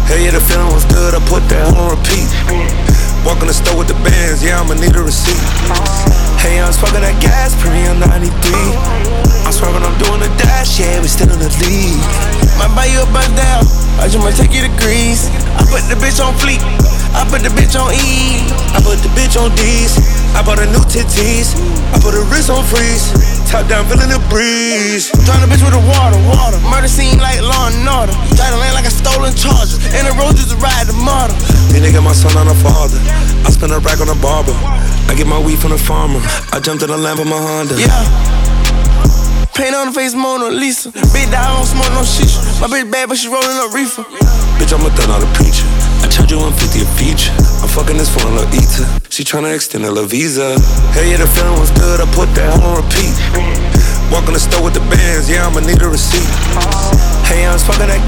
Hell yeah, the feeling was good, I put that on repeat. Walk in the store with the bands, yeah, I'ma need a receipt. Hey, I'm smoking that gas, premium 93. I'm swerving, I'm doing the dash, yeah, we still in the lead. Might buy you a bus down, I just might take you to Greece. I put the bitch on fleek, I put the bitch on E. I put the bitch on D's, I bought a new titties. I put a wrist on freeze, top down, feeling the breeze. Drown the bitch with the water. Murder scene like Law and Order. Drive the land like a stolen charger, and the road just to ride the model. Then they got my son on the father. I spend a rack on a barber. I get my weed from the farmer. I jumped in the lamp of my Honda. Yeah. Paint on the face, Mona Lisa. Big dog, I don't smoke no shisha. My bitch bad, but she rolling up reefer. Bitch, I'm a thug, not a preacher. I charge you 150 a feature. I'm fucking this phone, little eater. She tryna extend her visa. Hell yeah, the feeling was good, I put that on repeat. Walk in the store with the bands, yeah, I'ma need a receipt. Hey, I'm smoking that